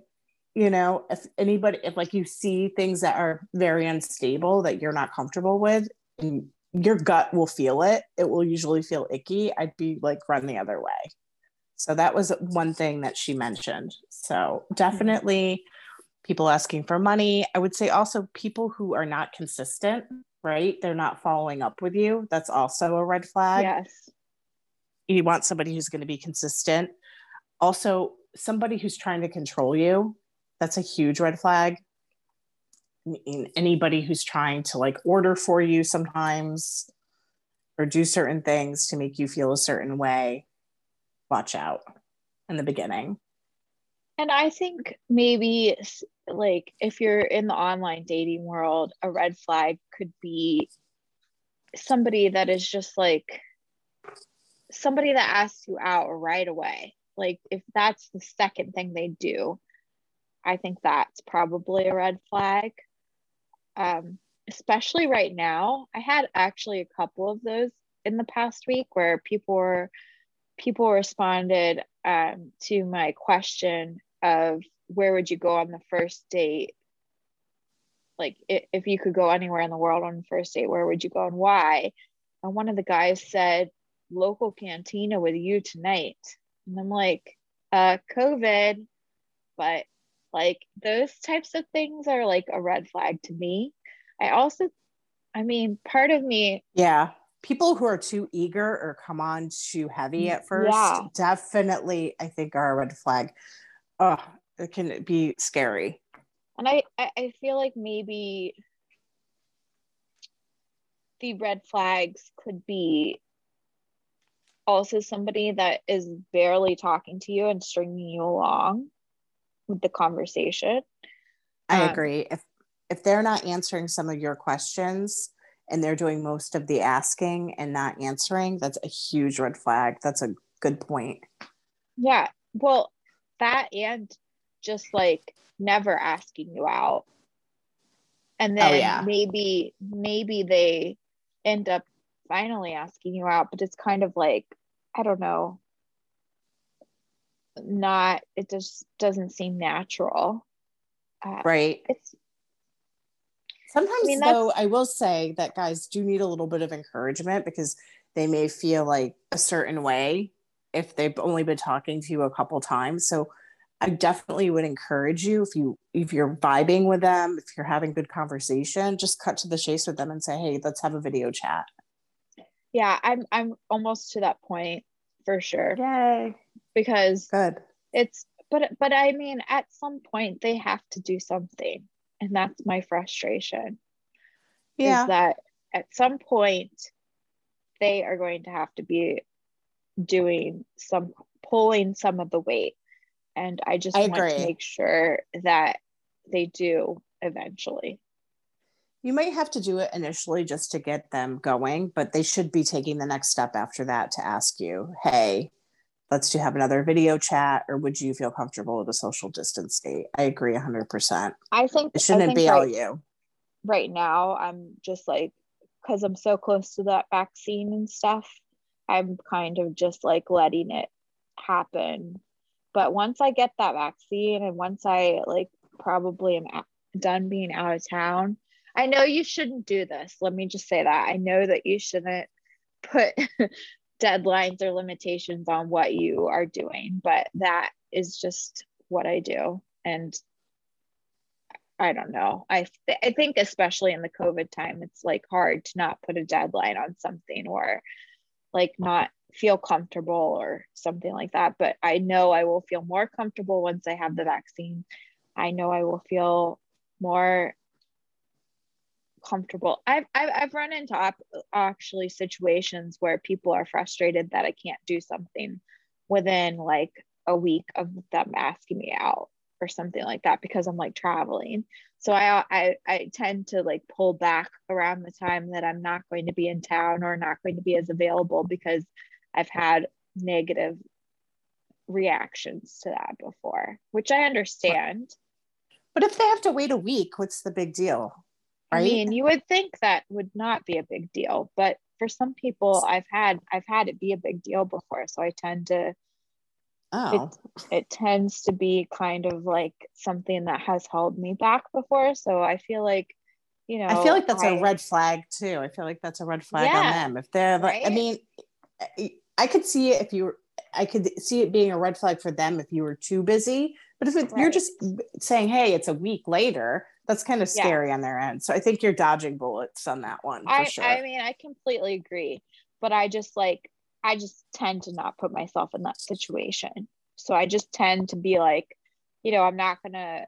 if like you see things that are very unstable that you're not comfortable with, and your gut will feel it. It will usually feel icky. I'd be like, run the other way. So that was one thing that she mentioned. So definitely people asking for money. I would say also people who are not consistent, right? They're not following up with you. That's also a red flag. Yes. You want somebody who's going to be consistent. Also, somebody who's trying to control you. That's a huge red flag. Anybody who's trying to like order for you sometimes or do certain things to make you feel a certain way, watch out in the beginning. And I think maybe like if you're in the online dating world, a red flag could be somebody that is just like somebody that asks you out right away. Like if that's the second thing they do, I think that's probably a red flag. especially right now. I had actually a couple of those in the past week where people responded to my question of where would you go on the first date? Like if you could go anywhere in the world on the first date, where would you go and why? And one of the guys said, local cantina with you tonight. And I'm like, COVID. But like those types of things are like a red flag to me. I mean, part of me. Yeah. People who are too eager or come on too heavy at first, Yeah. definitely, I think, are a red flag. Oh, it can be scary. And I feel like maybe the red flags could be also somebody that is barely talking to you and stringing you along with the conversation. I agree. If they're not answering some of your questions and they're doing most of the asking and not answering, that's a huge red flag. That's a good point. Yeah. Well, that and just like never asking you out. And then maybe they end up finally asking you out, but it's kind of like, I don't know, it just doesn't seem natural. Right. Sometimes, though, I will say that guys do need a little bit of encouragement because they may feel like a certain way if they've only been talking to you a couple times. So I definitely would encourage you, if you're vibing with them, if you're having good conversation, just cut to the chase with them and say, hey, let's have a video chat. Yeah, I'm almost to that point for sure. Yay. Because good. But I mean, at some point they have to do something. And that's my frustration. Yeah. Is that at some point they are going to have to be pulling some of the weight. And I just want to make sure that they do eventually. You might have to do it initially just to get them going, but they should be taking the next step after that to ask you, hey, let's have another video chat, or would you feel comfortable with a social distance date? I agree 100%. I think it shouldn't be all you. Right now, I'm just like, because I'm so close to that vaccine and stuff, I'm kind of just like letting it happen. But once I get that vaccine and once I like probably am done being out of town, I know you shouldn't do this. Let me just say that. I know that you shouldn't put deadlines or limitations on what you are doing, but that is just what I do. And I don't know. I think especially in the COVID time, it's like hard to not put a deadline on something or like not feel comfortable or something like that. But I know I will feel more comfortable once I have the vaccine. I know I will feel more comfortable. I've run into actually situations where people are frustrated that I can't do something within like a week of them asking me out or something like that because I'm like traveling. So I tend to like pull back around the time that I'm not going to be in town or not going to be as available because I've had negative reactions to that before, which I understand. But if they have to wait a week, what's the big deal? Right? I mean, you would think that would not be a big deal, but for some people I've had it be a big deal before. So I tend to, it tends to be kind of like something that has held me back before. So I feel like, you know, I feel like that's a red flag too. I feel like that's a red flag on them. If they're like, I mean, I could see it I could see it being a red flag for them if you were too busy. But if you're just saying, hey, it's a week later, that's kind of scary on their end. So I think you're dodging bullets on that one for sure. I mean, I completely agree. But I just tend to not put myself in that situation. So I just tend to be like, you know, I'm not going to,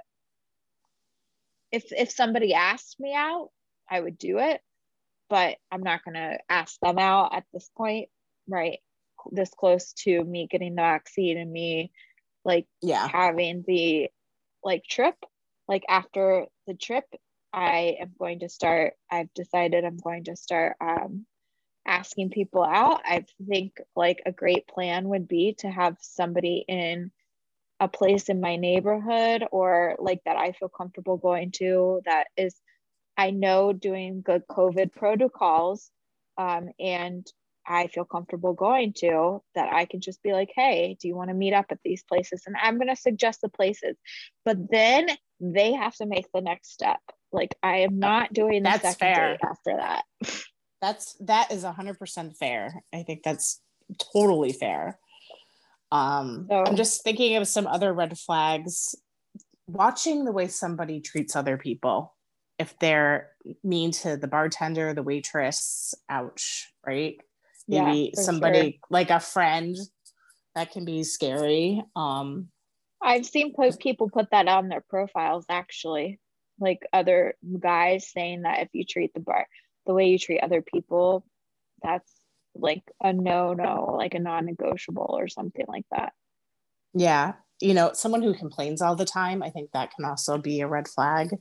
if somebody asked me out, I would do it. But I'm not going to ask them out at this point, right? This close to me getting the vaccine and me like having the like trip. Like after the trip, I've decided I'm going to start asking people out. I think like a great plan would be to have somebody in a place in my neighborhood or like that I feel comfortable going to that is I know doing good COVID protocols, and I feel comfortable going to, that I can just be like, hey, do you want to meet up at these places? And I'm going to suggest the places, but then they have to make the next step. Like, I am not doing the That's second fair. date after that. That is 100% fair. I think that's totally fair. I'm just thinking of some other red flags. Watching the way somebody treats other people. If they're mean to the bartender, the waitress, ouch, right? Maybe somebody like a friend, that can be scary. I've seen people put that on their profiles, actually, like other guys saying that if you treat the way you treat other people, that's like a no, like a non-negotiable or something like that. Yeah. Someone who complains all the time, I think that can also be a red flag.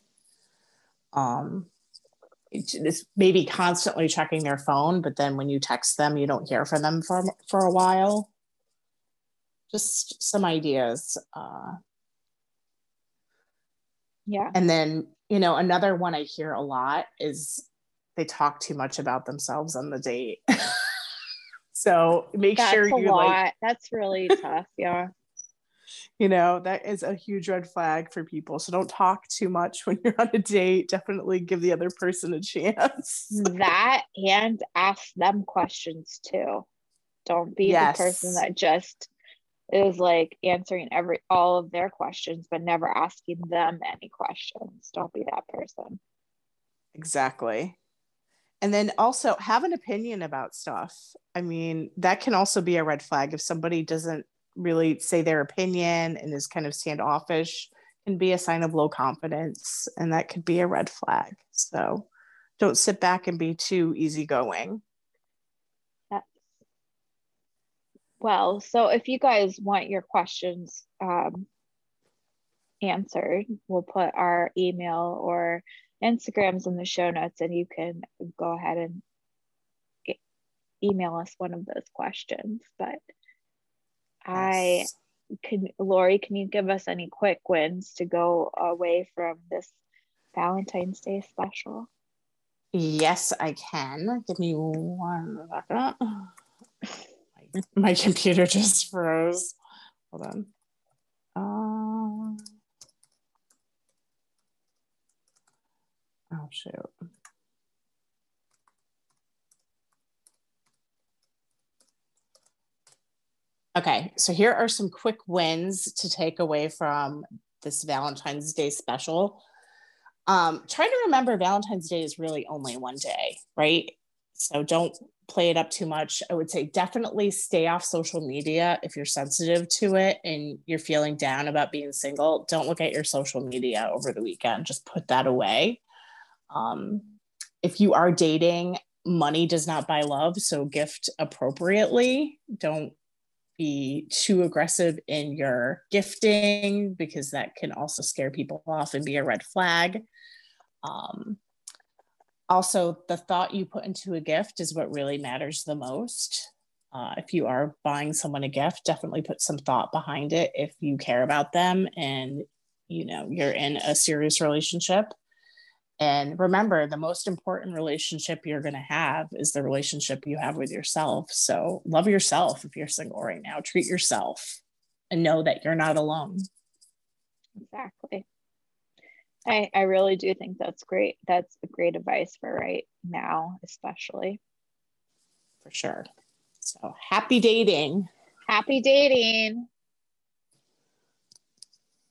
It's maybe constantly checking their phone, but then when you text them, you don't hear from them for a while. Just some ideas. Yeah. And then, another one I hear a lot is they talk too much about themselves on the date. So that's sure you like, that's really tough. Yeah. That is a huge red flag for people. So don't talk too much when you're on a date. Definitely give the other person a chance. That, and ask them questions too. Don't be the person that just is like answering all of their questions, but never asking them any questions. Don't be that person. Exactly. And then also have an opinion about stuff. I mean, that can also be a red flag if somebody doesn't really say their opinion and is kind of standoffish. Can be a sign of low confidence, and that could be a red flag. So don't sit back and be too easygoing. Well, so if you guys want your questions answered, we'll put our email or Instagrams in the show notes, and you can go ahead and email us one of those questions. But Lori, can you give us any quick wins to go away from this Valentine's Day special? Yes, I can. Give me 1 second. My computer just froze. Hold on. Oh, shoot. Okay, so here are some quick wins to take away from this Valentine's Day special. Try to remember Valentine's Day is really only one day, right? So don't play it up too much. I would say definitely stay off social media if you're sensitive to it and you're feeling down about being single. Don't look at your social media over the weekend. Just put that away. If you are dating, money does not buy love, so gift appropriately. Don't be too aggressive in your gifting because that can also scare people off and be a red flag. Also, the thought you put into a gift is what really matters the most. If you are buying someone a gift, definitely put some thought behind it if you care about them and you're in a serious relationship. And remember, the most important relationship you're going to have is the relationship you have with yourself. So love yourself if you're single right now. Treat yourself and know that you're not alone. Exactly. I really do think that's great. That's great advice for right now, especially. For sure. So happy dating. Happy dating.